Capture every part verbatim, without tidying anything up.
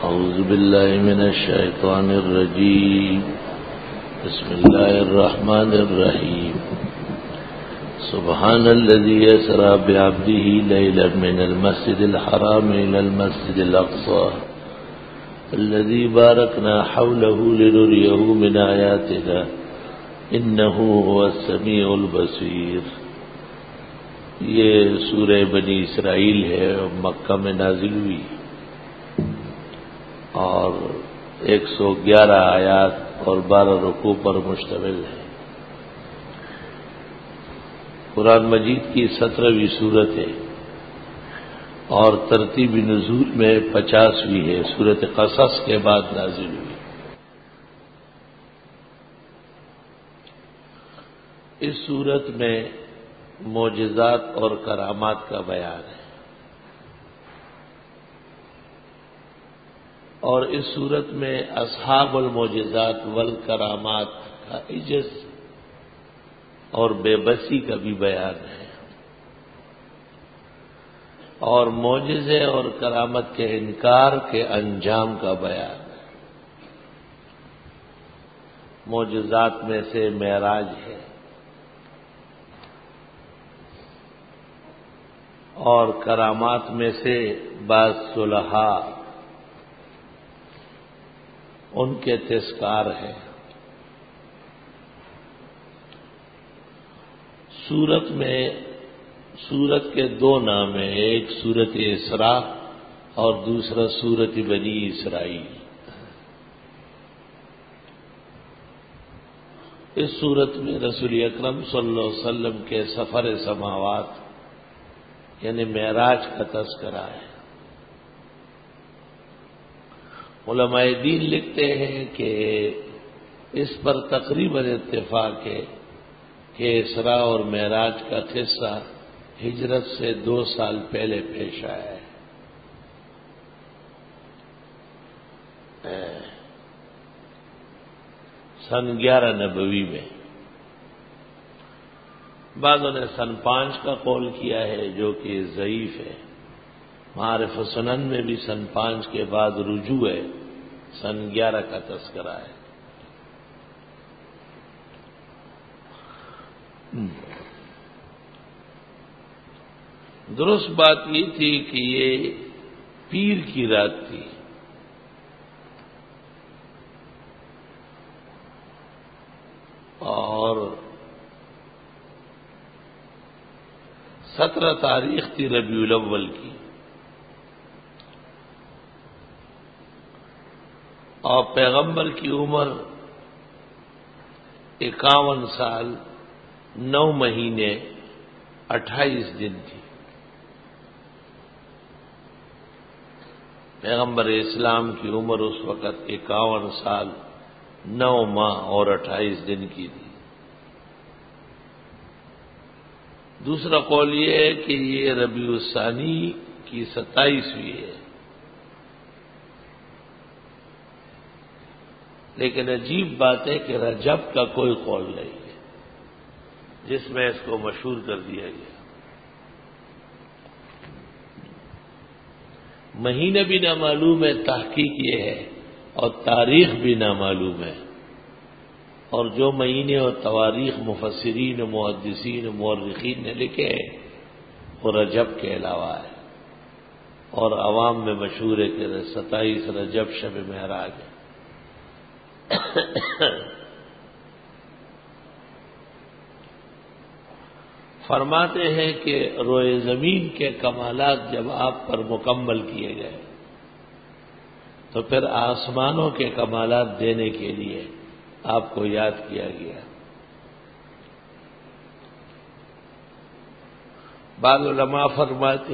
أعوذ بالله من الشيطان الرجيم بسم الله الرحمن الرحيم سبحان الذي يسرى بعبده ليلا من المسجد الحرام إلى المسجد الأقصى الذي باركنا حوله لنريه من آياتنا إنه هو السميع البصير. یہ سورہ بنی اسرائیل ہے، مکہ میں نازل ہوئی اور ایک سو گیارہ آیات اور بارہ رکوع پر مشتمل ہے. قرآن مجید کی سترہویں سورت ہے اور ترتیب نزول میں پچاسویں ہے. سورت قصص کے بعد نازل ہوئی. اس سورت میں معجزات اور کرامات کا بیان ہے اور اس صورت میں اصحاب المعجزات والکرامات کا عجز اور بے بسی کا بھی بیان ہے اور معجزے اور کرامت کے انکار کے انجام کا بیان ہے. معجزات میں سے معراج ہے اور کرامات میں سے بعض صلحاء ان کے تذکار ہے. سورت میں سورت کے دو نام ہیں، ایک سورت اسراء اور دوسرا سورت بنی اسرائیل. اس سورت میں رسول اکرم صلی اللہ علیہ وسلم کے سفر سماوات یعنی معراج کا تذکرہ ہے. علماء دین لکھتے ہیں کہ اس پر تقریباً اتفاق ہے کہ اسراء اور معراج کا قصہ ہجرت سے دو سال پہلے پیش آیا ہے. سن گیارہ نبوی میں. بعضوں نے سن پانچ کا قول کیا ہے جو کہ ضعیف ہے. معارف سنن میں بھی سن پانچ کے بعد رجوع ہے، سن گیارہ کا تذکرہ ہے. درست بات یہ تھی کہ یہ پیر کی رات تھی اور سترہ تاریخ تھی ربیع الاول کی اور پیغمبر کی عمر اکاون سال نو مہینے اٹھائیس دن تھی. پیغمبر اسلام کی عمر اس وقت اکاون سال نو ماہ اور اٹھائیس دن کی تھی. دوسرا قول یہ ہے کہ یہ ربیع الثانی کی ستائیسویں ہے، لیکن عجیب بات ہے کہ رجب کا کوئی قول نہیں ہے جس میں اس کو مشہور کر دیا گیا. مہینہ بھی نامعلوم ہے، تحقیق یہ ہے، اور تاریخ بھی نامعلوم ہے. اور جو مہینے اور تواریخ مفسرین و محدثین و مورخین نے لکھے ہیں وہ رجب کے علاوہ ہے اور عوام میں مشہور ہے کہ ستائیس رجب شب معراج ہے. فرماتے ہیں کہ روئے زمین کے کمالات جب آپ پر مکمل کیے گئے تو پھر آسمانوں کے کمالات دینے کے لیے آپ کو یاد کیا گیا. بعض علماء فرماتے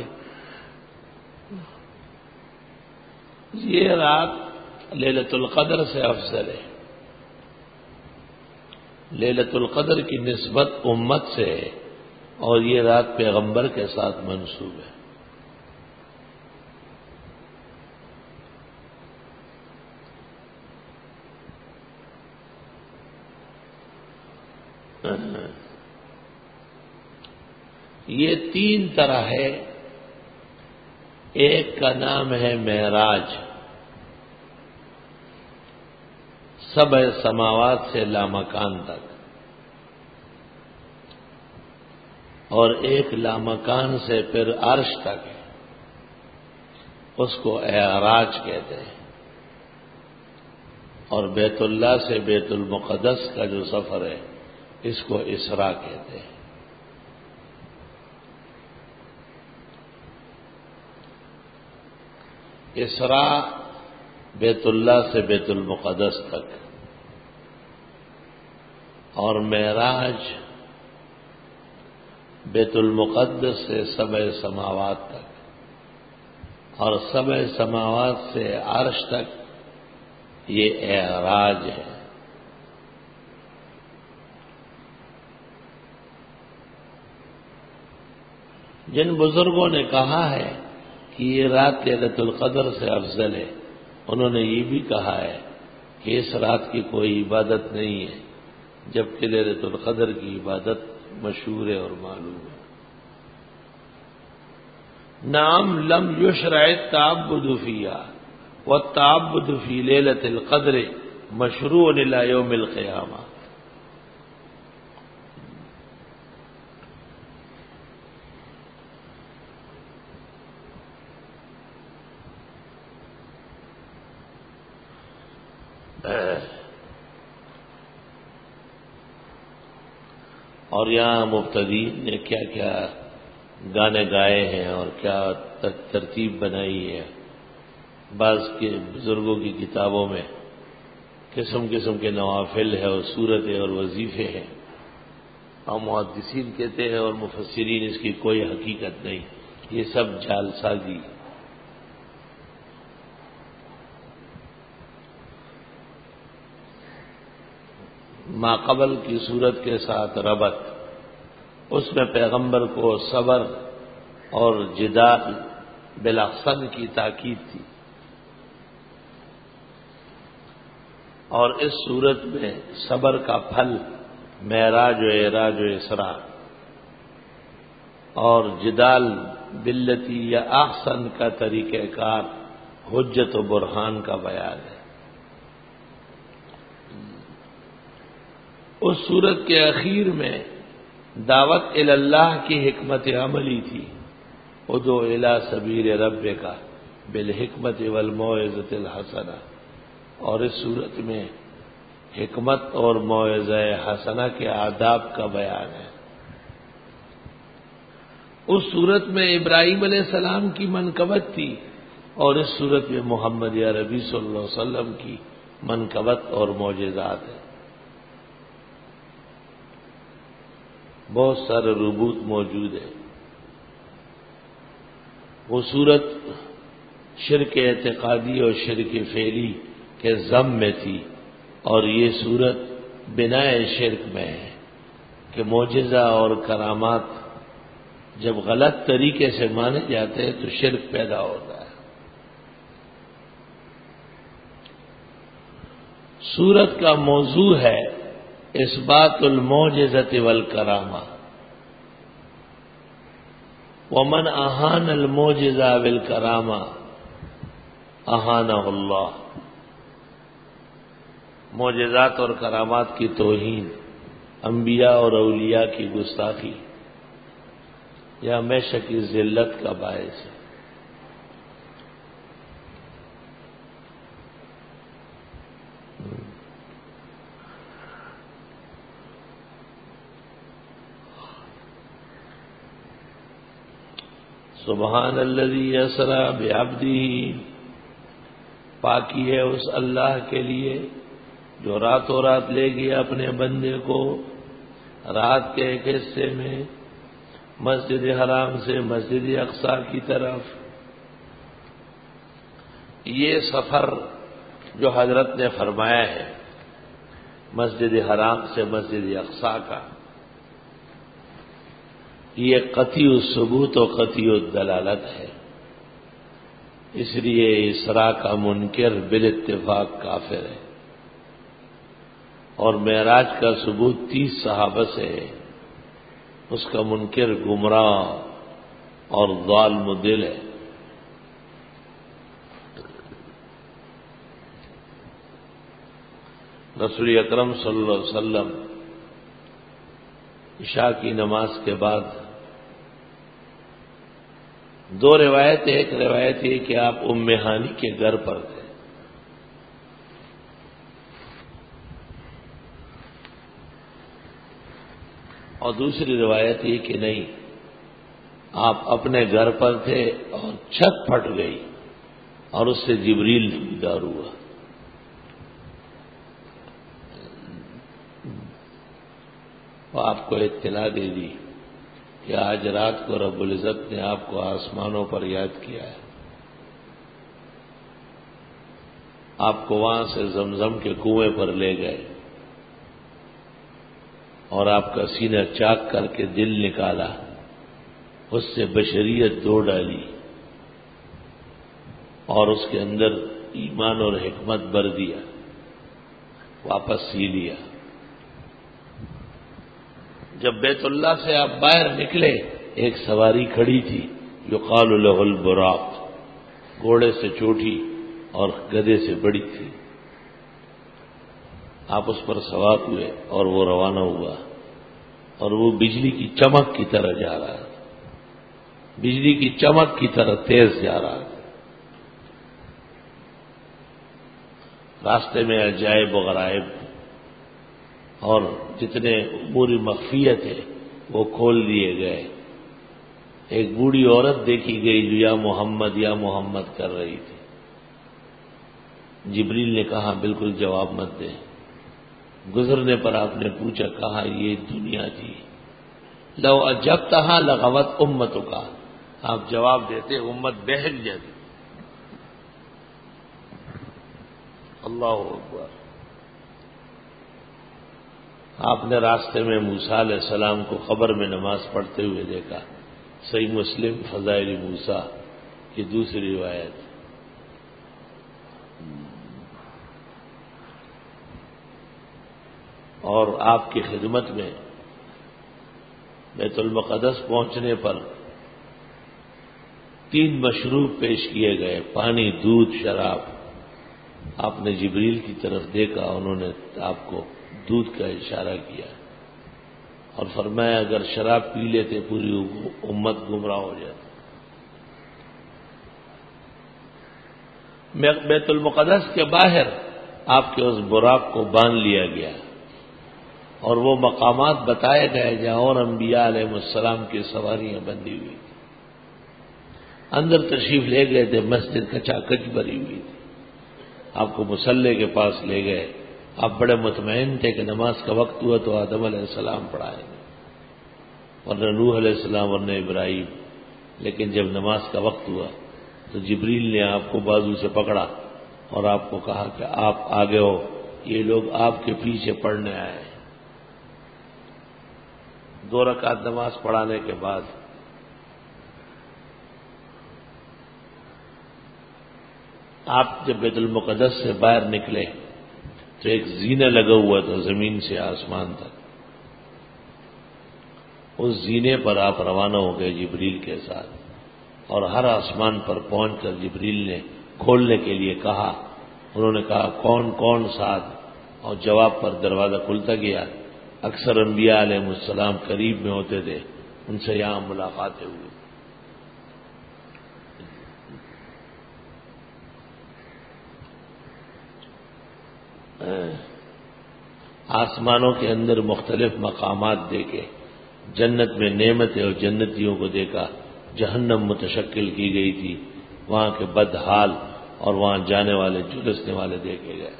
یہ رات لیلۃ القدر سے افضل ہے. لیلۃ القدر کی نسبت امت سے ہے اور یہ رات پیغمبر کے ساتھ منسوب ہے. یہ تین طرح ہے. ایک کا نام ہے معراج سبع سماوات سے لامکان تک، اور ایک لامکان سے پھر عرش تک، اس کو اعراج کہتے ہیں، اور بیت اللہ سے بیت المقدس کا جو سفر ہے اس کو اسراء کہتے ہیں۔ اسراء بیت اللہ سے بیت المقدس تک، اور معراج بیت المقدس سے سبع سماوات تک، اور سبع سماوات سے عرش تک، یہ اعراج ہے۔ جن بزرگوں نے کہا ہے کہ یہ رات لیلۃ القدر سے افضل ہے، انہوں نے یہ بھی کہا ہے کہ اس رات کی کوئی عبادت نہیں ہے، جبکہ لیلۃ القدر کی عبادت مشہور ہے اور معلوم ہے۔ نعم لم یشرع التعبد فیہا والتعبد فی لیلۃ القدر مشروع الی یوم القیامہ۔ اور یہاں مبتدئین نے کیا کیا گانے گائے ہیں اور کیا ترتیب بنائی ہے۔ بعض کے بزرگوں کی کتابوں میں قسم قسم کے نوافل ہے اور سورتیں اور وظیفے ہیں، اور محدثین کہتے ہیں اور مفسرین اس کی کوئی حقیقت نہیں، یہ سب جعل سازی۔ ما قبل کی صورت کے ساتھ ربط، اس میں پیغمبر کو صبر اور جدال بالاحسن کی تاکید تھی، اور اس صورت میں صبر کا پھل معراج و اعراج و اسراء، اور جدال باللتی یا احسن کا طریقہ کار حجت و برہان کا بیان ہے۔ اس صورت کے اخیر میں دعوت الی اللہ کی حکمت عملی تھی، ادعو الی سبیل ربک بالحکمت والموعظۃ الحسنہ، اور اس صورت میں حکمت اور موعظہ حسنہ کے آداب کا بیان ہے۔ اس صورت میں ابراہیم علیہ السلام کی منقبت تھی، اور اس صورت میں محمد عربی صلی اللہ علیہ وسلم کی منقبت اور معجزات ہیں۔ بہت سارے ربوط موجود ہیں۔ وہ صورت شرک اعتقادی اور شرک فعلی کے ذم میں تھی، اور یہ صورت بناء شرک میں ہے کہ معجزہ اور کرامات جب غلط طریقے سے مانے جاتے ہیں تو شرک پیدا ہوتا ہے۔ صورت کا موضوع ہے اثبات المعجزۃ والکرامہ، ومن اہان المعجزہ والکرامہ اہانہ اللہ۔ معجزات اور کرامات کی توہین، انبیاء اور اولیاء کی گستاخی، یہ ہمیشہ کی ذلت کا باعث ہے۔ سبحان الذی اسری بعبدہ، پاکی ہے اس اللہ کے لیے جو راتوں رات لے گیا اپنے بندے کو رات کے ایک حصے میں مسجد حرام سے مسجد اقصی کی طرف۔ یہ سفر جو حضرت نے فرمایا ہے مسجد حرام سے مسجد اقصی کا، یہ قطعی الثبوت و قطعی الدلالت ہے، اس لیے اسراء کا منکر بالاتفاق کافر ہے، اور معراج کا ثبوت تیس صحابہ سے ہے، اس کا منکر گمراہ اور ضال مدل ہے۔ رسول اکرم صلی اللہ علیہ وسلم عشاء کی نماز کے بعد دو روایت، ایک روایت یہ کہ آپ ام ہانی کے گھر پر تھے، اور دوسری روایت یہ کہ نہیں، آپ اپنے گھر پر تھے اور چھت پھٹ گئی اور اس سے جبریل دیدار ہوا۔ وہ آپ کو اطلاع دے دی کہ آج رات کو رب العزت نے آپ کو آسمانوں پر یاد کیا ہے، آپ کو وہاں سے زمزم کے کنویں پر لے گئے اور آپ کا سینہ چاک کر کے دل نکالا، اس سے بشریت دو ڈالی اور اس کے اندر ایمان اور حکمت بر دیا، واپس سی لیا۔ جب بیت اللہ سے آپ باہر نکلے، ایک سواری کھڑی تھی یقال لہ البراق، گھوڑے سے چھوٹی اور گدھے سے بڑی تھی، آپ اس پر سوار ہوئے اور وہ روانہ ہوا، اور وہ بجلی کی چمک کی طرح جا رہا ہے، بجلی کی چمک کی طرح تیز جا رہا ہے۔ راستے میں عجائب و غرائب اور جتنے امور مخفیت ہے وہ کھول دیے گئے۔ ایک بوڑھی عورت دیکھی گئی جو یا محمد یا محمد کر رہی تھی۔ جبریل نے کہا بالکل جواب مت دے۔ گزرنے پر آپ نے پوچھا، کہا یہ دنیا تھی، لو اجبتہا لغوت امتک، آپ جواب دیتے امت بہک جاتی۔ اللہ اکبر۔ آپ نے راستے میں موسیٰ علیہ السلام کو قبر میں نماز پڑھتے ہوئے دیکھا، صحیح مسلم فضائل موسیٰ کی دوسری روایت۔ اور آپ کی خدمت میں بیت المقدس پہنچنے پر تین مشروب پیش کیے گئے، پانی، دودھ، شراب۔ آپ نے جبریل کی طرف دیکھا، انہوں نے آپ کو دودھ کا اشارہ کیا اور فرمایا اگر شراب پی لیتے پوری امت گمراہ ہو جاتی۔ بیت المقدس کے باہر آپ کے اس براق کو باندھ لیا گیا اور وہ مقامات بتائے گئے جہاں اور انبیاء علیہ السلام کی سواریاں بندھی ہوئی تھی۔ اندر تشریف لے گئے تھے، مسجد کچا کچ بھری ہوئی تھی، آپ کو مصلی کے پاس لے گئے۔ آپ بڑے مطمئن تھے کہ نماز کا وقت ہوا تو آدم علیہ السلام پڑھائیں گے، ورنہ نوح علیہ السلام، ورنہ ابراہیم۔ لیکن جب نماز کا وقت ہوا تو جبریل نے آپ کو بازو سے پکڑا اور آپ کو کہا کہ آپ آگے ہو، یہ لوگ آپ کے پیچھے پڑھنے آئے ہیں۔ دو رکعت نماز پڑھانے کے بعد آپ جب بیت المقدس سے باہر نکلے تو ایک زینے لگا ہوا تھا زمین سے آسمان تک، اس زینے پر آپ روانہ ہو گئے جبریل کے ساتھ، اور ہر آسمان پر پہنچ کر جبریل نے کھولنے کے لیے کہا، انہوں نے کہا کون کون ساتھ، اور جواب پر دروازہ کھلتا گیا۔ اکثر انبیاء علیہ السلام قریب میں ہوتے تھے، ان سے یہاں ملاقاتیں ہوئی۔ آسمانوں کے اندر مختلف مقامات دیکھے، جنت میں نعمتیں اور جنتیوں کو دیکھا، جہنم متشکل کی گئی تھی، وہاں کے بدحال اور وہاں جانے والے جلسنے والے دیکھے گئے۔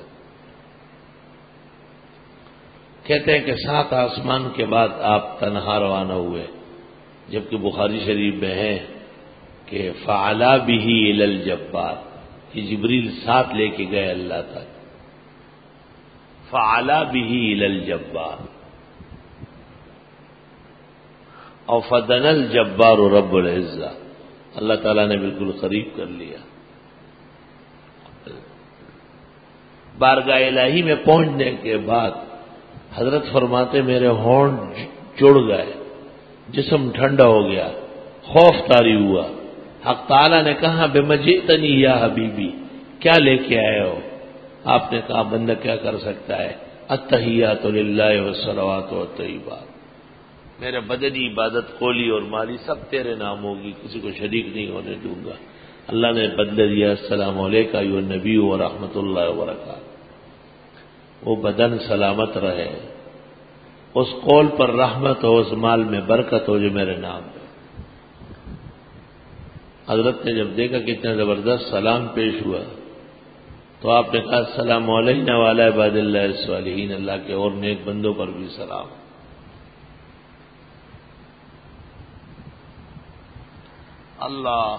کہتے ہیں کہ سات آسمان کے بعد آپ تنہا روانہ ہوئے، جبکہ بخاری شریف میں ہے کہ فعلا بہ الی الجبار، کہ جبریل ساتھ لے کے گئے اللہ تک، فعلا بہ الی الجبار، اور فدن الجبار رب العزہ، اللہ تعالیٰ نے بالکل قریب کر لیا۔ بارگاہ الہی میں پہنچنے کے بعد حضرت فرماتے میرے ہونٹ جڑ گئے، جسم ٹھنڈا ہو گیا، خوف طاری ہوا۔ حق تعالیٰ نے کہا بمجئتنی یا حبیبی، کیا لے کے آئے ہو؟ آپ نے کہا بندہ کیا کر سکتا ہے؟ التحیات للہ والصلوات والطیبات، میرے بدنی عبادت قولی اور مالی سب تیرے نام ہوگی، کسی کو شریک نہیں ہونے دوں گا۔ اللہ نے بدلہ دیا السلام علیکہ ایھا النبی ورحمۃ اللہ وبرکاتہ۔ وہ بدن سلامت رہے، اس قول پر رحمت ہو، اس مال میں برکت ہو جو میرے نام ہے۔ حضرت نے جب دیکھا کتنا زبردست سلام پیش ہوا تو آپ نے کہا السلام علینا وعلی عباد اللہ الصالحین، اللہ کے اور نیک بندوں پر بھی سلام۔ اللہ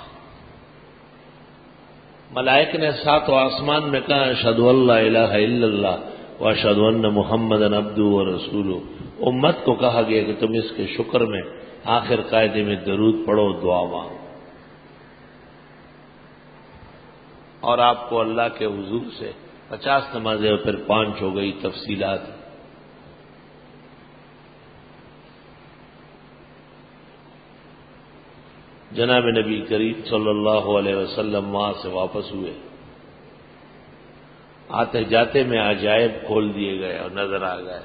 ملائک نے سات و آسمان میں کہا اشہد ان لا الہ الا اللہ واشہد ان محمدا عبدہ ورسولہ۔ امت کو کہا گیا کہ تم اس کے شکر میں آخر قاعدے میں درود پڑھو، دعا مانگو، اور آپ کو اللہ کے حضور سے پچاس نمازیں اور پھر پانچ ہو گئی، تفصیلات۔ جناب نبی کریم صلی اللہ علیہ وسلم وہاں سے واپس ہوئے، آتے جاتے میں عجائب کھول دیے گئے اور نظر آ گئے۔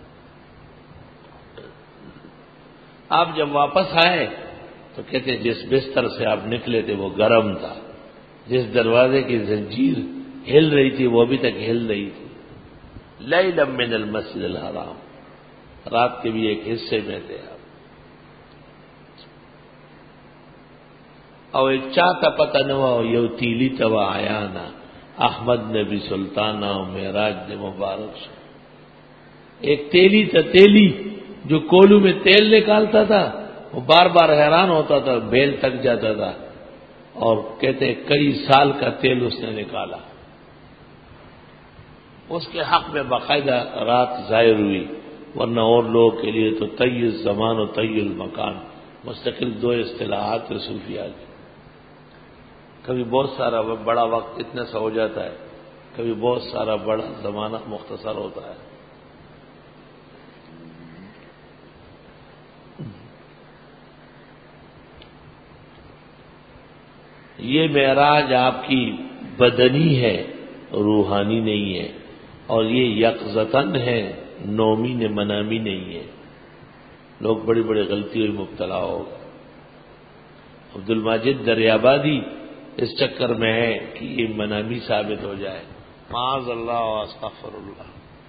آپ جب واپس آئے تو کہتے جس بستر سے آپ نکلے تھے وہ گرم تھا، جس دروازے کی زنجیر ہل رہی تھی وہ ابھی تک ہل رہی تھی۔ لیلا من المسجد الحرام، رات کے بھی ایک حصے میں تھے آپ، اور ایک چاہتا پتہ نہ ہوا یو تیلی توا آیا نا احمد نبی سلطانہ و معراج نے مبارک سے۔ ایک تیلی تھا، تیلی جو کولو میں تیل نکالتا تھا، وہ بار بار حیران ہوتا تھا، بیل تک جاتا تھا، اور کہتے کئی سال کا تیل اس نے نکالا۔ اس کے حق میں باقاعدہ رات ظاہر ہوئی، ورنہ اور لوگوں کے لیے تو طی الزمان و طی المکان مستقل دو اصطلاحات صوفیہ کی۔ کبھی بہت سارا بڑا وقت اتنا سا ہو جاتا ہے، کبھی بہت سارا بڑا زمانہ مختصر ہوتا ہے۔ یہ معراج آپ کی بدنی ہے، روحانی نہیں ہے، اور یہ یقظتاً ہے، نومی نے منامی نہیں ہے۔ لوگ بڑی بڑی غلطیوں میں مبتلا ہو گئے۔ عبد الماجد دریابادی اس چکر میں ہے کہ یہ منامی ثابت ہو جائے، معاذ اللہ و استغفر اللہ۔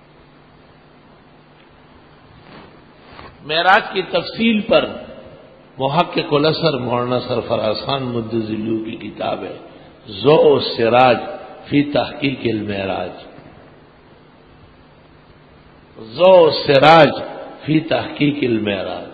معراج کی تفصیل پر محقق الاثر مولانا سرفراز خان مدظلو کی کتاب ہے ضوء السراج فی تحقیق المعراج، ضوء السراج فی تحقیق المعراج۔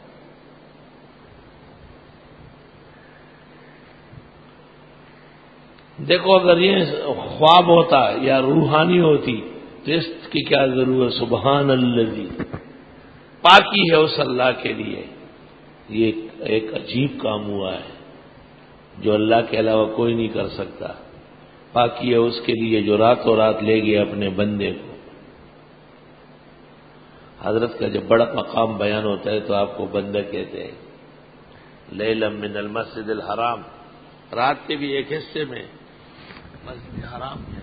دیکھو اگر یہ خواب ہوتا یا روحانی ہوتی تو اس کی کیا ضرورت؟ سبحان الذی، پاکی ہے اس اللہ کے لیے۔ یہ ایک عجیب کام ہوا ہے جو اللہ کے علاوہ کوئی نہیں کر سکتا۔ پاکی ہے اس کے لیے جو راتوں رات لے گیا اپنے بندے کو۔ حضرت کا جب بڑا مقام بیان ہوتا ہے تو آپ کو بندہ کہتے ہیں۔ لیلا من المسجد الحرام، رات کے بھی ایک حصے میں مسجد حرام ہے،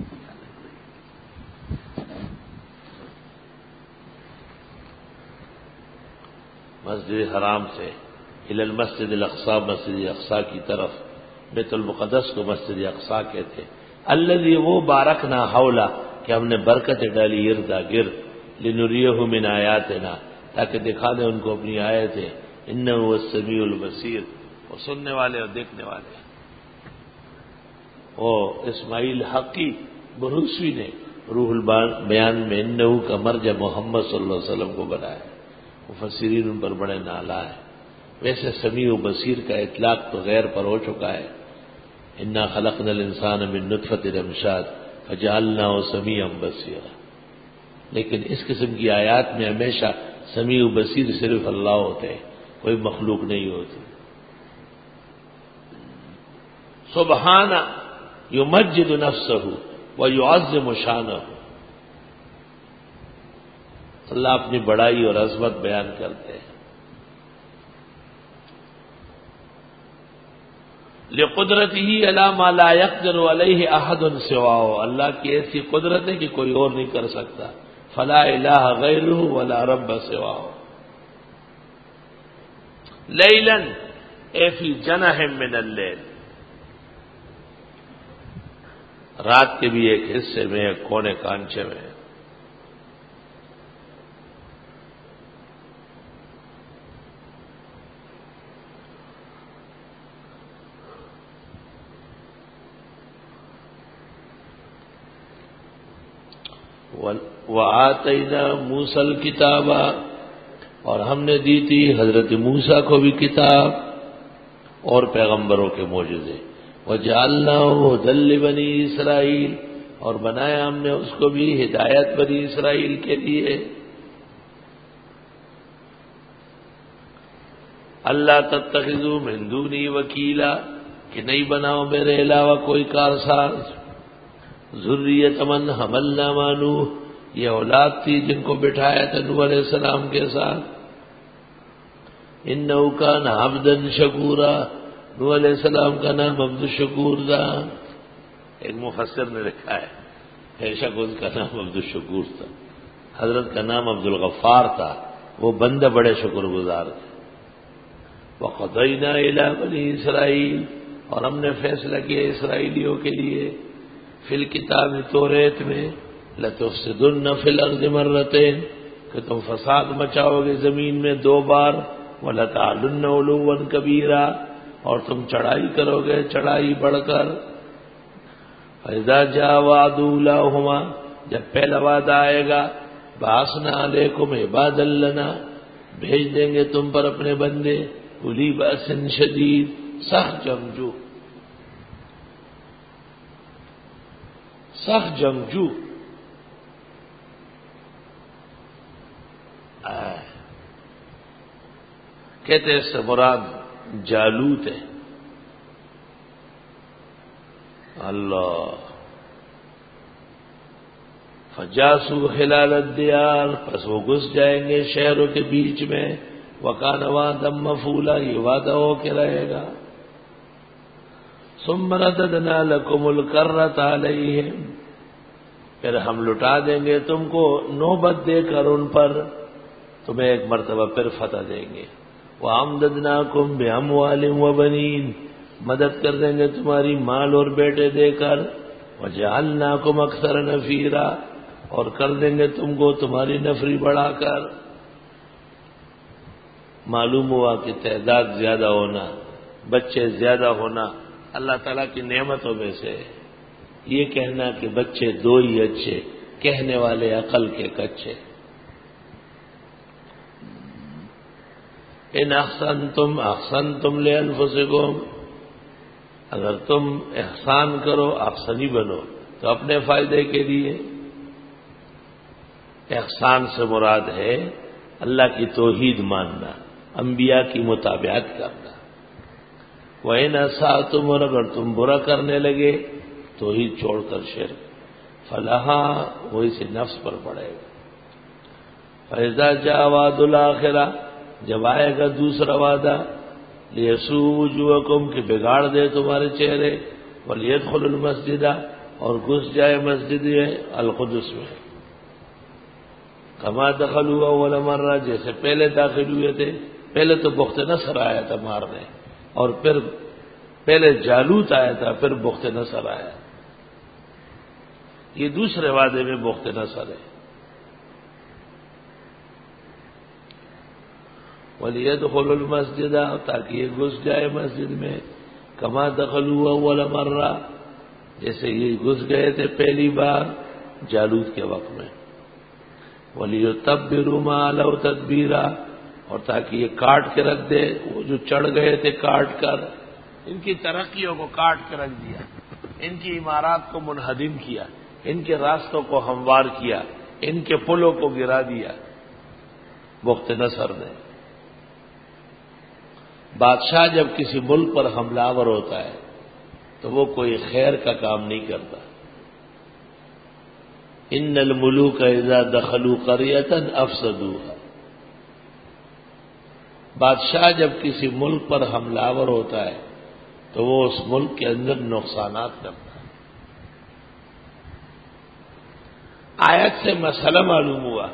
مسجد حرام سے الی المسجد الاقصی، مسجد اقصی کی طرف، بیت المقدس کو مسجد اقصی کہتے ہیں۔ الذی، وہ بارکنا حولا، کہ ہم نے برکتیں ڈالی اردا گرد، لنریہ من آیاتنا، تاکہ دکھا دیں ان کو اپنی آیتیں، انہ هو السمیع البصیر، وہ سننے والے اور دیکھنے والے۔ وہ اسماعیل حقی بروسوی نے روح البیان میں انہ کا مرجع محمد صلی اللہ علیہ وسلم کو بنایا، مفسرین ان پر بڑے نالا ہے۔ ویسے سمیع و بصیر کا اطلاق تو غیر پر ہو چکا ہے، انا خلقنا الانسان من نطفۃ امشاج فجعلناہ سمیعا بصیرا، لیکن اس قسم کی آیات میں ہمیشہ سمیع و بصیر صرف اللہ ہوتے ہیں، کوئی مخلوق نہیں ہوتی۔ سبحان یمجد نفسہ ویعظم شانہ، اللہ اپنی بڑائی اور عظمت بیان کرتے ہیں۔ لقدرته علی ما لا يقدر علیہ احد سواہ، اللہ کی ایسی قدرت ہے کہ کوئی اور نہیں کر سکتا. فلا الہ غیرہ ولا رب سواہ. لیلا اے فی جنح من اللیل، رات کے بھی ایک حصے میں، ایک کونے کانچے میں. وَآتَيْنَا مُوسَى الْكِتَابَ، اور ہم نے دی تھی حضرت موسیٰ کو بھی کتاب اور پیغمبروں کے معجزے. وَجَعَلْنَاهُ هُدًى لِّبَنِي إِسْرَائِيلَ، اور بنایا ہم نے اس کو بھی ہدایت بنی اسرائیل کے لیے. اللہ تتخذوا من دونی وکیلا، کہ نہیں بناؤ میرے علاوہ کوئی کارساز. ذریۃ من حملنا مع نوح، یہ اولاد تھی جن کو بٹھایا تھا نوح علیہ السلام کے ساتھ. انہ کان عبدا شکورا، نوح علیہ السلام کا نام عبد الشکور تھا. ایک مفسر نے لکھا ہے بے شک اس کا نام عبد الشکور تھا، حضرت کا نام عبد الغفار تھا، وہ بندے بڑے شکر گزار تھے. وقضینا الی بنی اسرائیل، اور ہم نے فیصلہ کیا اسرائیلیوں کے لیے فی الکتاب توریت میں لتفسدن فی الارض مرتین، کہ تم فساد مچاؤ گے زمین میں دو بار. ولتعلن علوا کبیرا، اور تم چڑھائی کرو گے چڑھائی بڑھ کر. فاذا جاء وعد اولاہما، جب پہلا وعدہ آئے گا بعثنا علیکم عبادا لنا، بھیج دیں گے تم پر اپنے بندے اولی بأس شدید، سخت جنگجو، سخت جنگجو. کہتے ہیں اس سے مراد جالوت ہے. اللہ فجاسو خلال الدیار، پس وہ گھس جائیں گے شہروں کے بیچ میں. وکان وعدا مفعولا، یہ وعدہ ہو کے رہے گا. ثم رددنا لکم الکرۃ علیہم، پھر ہم لٹا دیں گے تم کو نوبت دے کر ان پر، تمہیں ایک مرتبہ پھر فتح دیں گے. وَأَمْدَدْنَاكُمْ بِأَمْوَالٍ وَبَنِينَ، مدد کر دیں گے تمہاری مال اور بیٹے دے کر. وَجَعَلْنَاكُمْ أَكْثَرَ نَفِيرًا، اور کر دیں گے تم کو تمہاری نفری بڑھا کر. معلوم ہوا کہ تعداد زیادہ ہونا، بچے زیادہ ہونا اللہ تعالیٰ کی نعمتوں میں سے. یہ کہنا کہ بچے دو ہی اچھے، کہنے والے عقل کے کچے. ان احسنتم احسنتم لانفسکم، اگر تم احسان کرو احسنی بنو تو اپنے فائدے کے لیے. احسان سے مراد ہے اللہ کی توحید ماننا، انبیاء کی متابعت کرنا. وَإِنْ أَسَأْتُمْ، اور اگر تم برا کرنے لگے توحید چھوڑ کر شرک، فَلَهَا، وہ اسے نفس پر پڑے گا. فَإِذَا جَاءَ وَعْدُ الْآخِرَةِ، جب آئے گا دوسرا وعدہ، لِيَسُوءُ وُجُوهَكُمْ، کہ بگاڑ دے تمہارے چہرے. وَلْيَدْخُلُ الْمَسْجِدَ، اور گھس جائے مسجد میں القدس میں. کما دخلوا اول مرہ، جیسے پہلے داخل ہوئے تھے. پہلے تو بخت نصر آیا تھا مارنے، اور پھر پہلے جالوت آیا تھا، پھر بخت نصر آیا. یہ دوسرے وعدے میں بخت نصر ہے. وَلِيَدْخُلُ الْمَسْجِدَ، تاکہ یہ گھس جائے مسجد میں. کما دخلوا اول مرہ، جیسے یہ گھس گئے تھے پہلی بار جالوت کے وقت میں. وَلِيُتَبِّرُوا مَا عَلَوْا تَتْبِيرًا، اور تاکہ یہ کاٹ کے رکھ دے وہ جو چڑھ گئے تھے، کاٹ کر ان کی ترقیوں کو کاٹ کے رکھ دیا، ان کی عمارات کو منہدم کیا، ان کے راستوں کو ہموار کیا، ان کے پلوں کو گرا دیا بخت نصر نے. بادشاہ جب کسی ملک پر حملہ آور ہوتا ہے تو وہ کوئی خیر کا کام نہیں کرتا. ان الملوک اذا دخلوا قریۃ افسدوها، بادشاہ جب کسی ملک پر حملہ آور ہوتا ہے تو وہ اس ملک کے اندر نقصانات کرتا ہے۔ آیت سے مسئلہ معلوم ہوا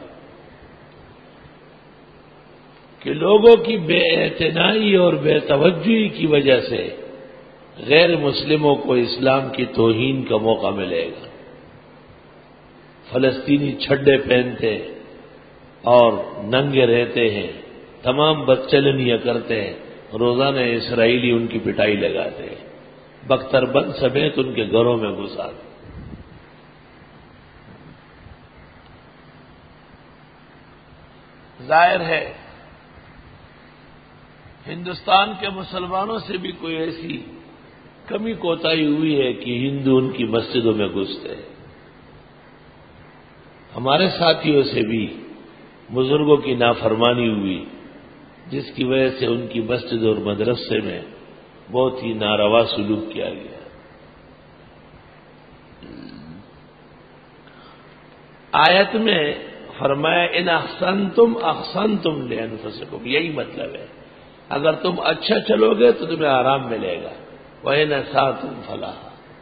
کہ لوگوں کی بے اعتنائی اور بے توجہی کی وجہ سے غیر مسلموں کو اسلام کی توہین کا موقع ملے گا۔ فلسطینی چھڈے پہنتے اور ننگے رہتے ہیں، تمام بدچلنیاں کرتے ہیں، روزانہ اسرائیلی ان کی پٹائی لگاتے ہیں، بختر بند سمیت ان کے گھروں میں گھساتے۔ ظاہر ہے ہندوستان کے مسلمانوں سے بھی کوئی ایسی کمی کوتاہی ہوئی ہے کہ ہندو ان کی مسجدوں میں گھستے ہیں۔ ہمارے ساتھیوں سے بھی بزرگوں کی نافرمانی ہوئی، جس کی وجہ سے ان کی مسجد اور مدرسے میں بہت ہی ناروا سلوک کیا گیا۔ آیت میں فرمایا ان احسنتم احسنتم لانفسکم، یہی مطلب ہے، اگر تم اچھا چلو گے تو تمہیں آرام ملے گا، وَإِنْ أَسَأْتُمْ فَلَهَا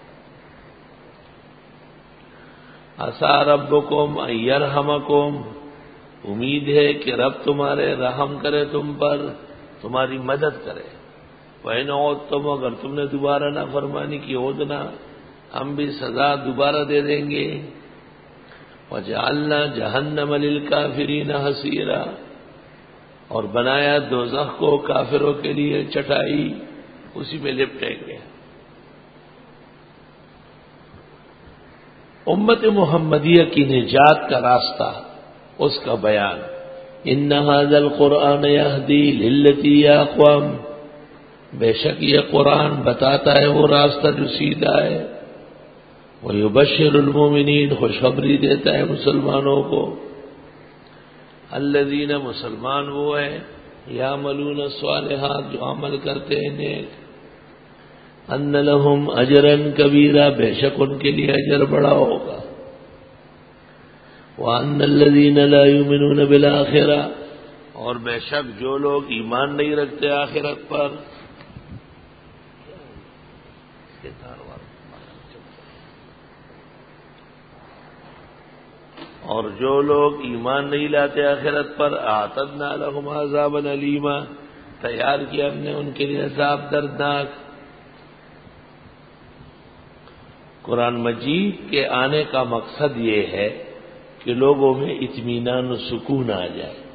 عَسَىٰ رَبُّكُمْ أَن يَرْحَمَكُمْ، امید ہے کہ رب تمہارے رحم کرے، تم پر تمہاری مدد کرے۔ وَإِنْ عُدْتُمْ، اگر تم نے دوبارہ نافرمانی کی، عُدْنَا، ہم بھی سزا دوبارہ دے دیں گے۔ وَجَعَلْنَا جَهَنَّمَ لِلْكَافِرِينَ حَصِيرًا، اور بنایا دوزخ کو کافروں کے لیے چٹائی، اسی میں لپٹیں گے۔ امت محمدیہ کی نجات کا راستہ، اس کا بیان، ان ھذا القرآن یہدی للتی ہی اقوم، بے شک یہ قرآن بتاتا ہے وہ راستہ جو سیدھا ہے۔ وَيُبَشِّرُ الْمُؤْمِنِينَ، خوشخبری دیتا ہے مسلمانوں کو، الذین، مسلمان وہ ہیں، یعملون الصالحات، جو عمل کرتے ہیں نیک، ان لہم اجرا کبیرا، بے شک ان کے لیے اجر بڑا ہوگا۔ وَأَنَّ الَّذِينَ لَا يُؤْمِنُونَ بِالْآخِرَةِ، اور بے شک جو لوگ ایمان نہیں رکھتے آخرت پر، اور جو لوگ ایمان نہیں لاتے آخرت پر، اعتدنا لهم عذابا الیما، تیار کیا ہم نے ان کے لیے عذاب دردناک۔ قرآن مجید کے آنے کا مقصد یہ ہے کہ لوگوں میں اطمینان و سکون آ جائے۔